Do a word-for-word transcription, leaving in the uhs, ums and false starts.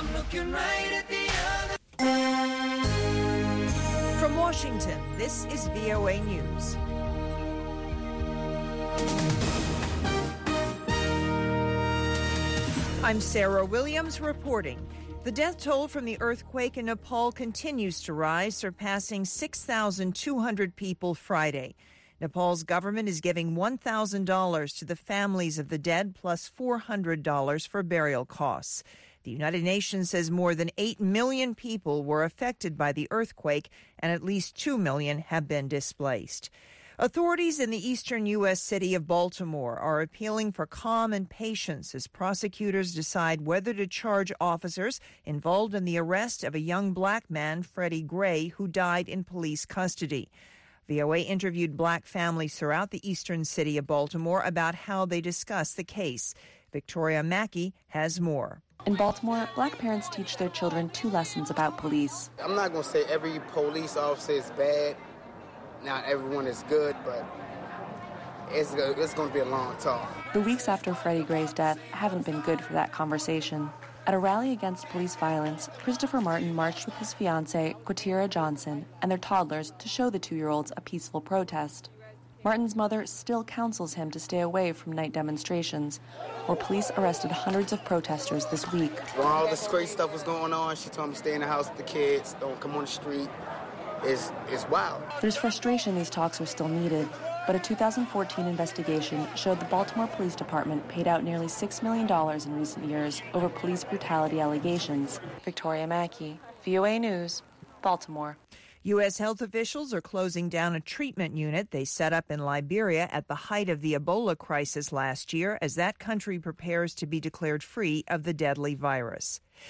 I'm looking right at the other. From Washington, this is V O A News. I'm Sarah Williams reporting. The death toll from the earthquake in Nepal continues to rise, surpassing six thousand two hundred people Friday. Nepal's government is giving one thousand dollars to the families of the dead, plus four hundred dollars for burial costs. The United Nations says more than eight million people were affected by the earthquake, and at least two million have been displaced. Authorities in the eastern U S city of Baltimore are appealing for calm and patience as prosecutors decide whether to charge officers involved in the arrest of a young black man, Freddie Gray, who died in police custody. V O A interviewed black families throughout the eastern city of Baltimore about how they discuss the case. Victoria Mackey has more. In Baltimore, black parents teach their children two lessons about police. I'm not going to say every police officer is bad. Not everyone is good, but it's, it's going to be a long talk. The weeks after Freddie Gray's death haven't been good for that conversation. At a rally against police violence, Christopher Martin marched with his fiancée, Quatira Johnson, and their toddlers to show the two-year-olds a peaceful protest. Martin's mother still counsels him to stay away from night demonstrations, where police arrested hundreds of protesters this week. When all this crazy stuff was going on, she told me to stay in the house with the kids, don't come on the street. It's, it's wild. There's frustration these talks are still needed, but a two thousand fourteen investigation showed the Baltimore Police Department paid out nearly six million dollars in recent years over police brutality allegations. Victoria Mackey, V O A News, Baltimore. U S health officials are closing down a treatment unit they set up in Liberia at the height of the Ebola crisis last year as that country prepares to be declared free of the deadly virus.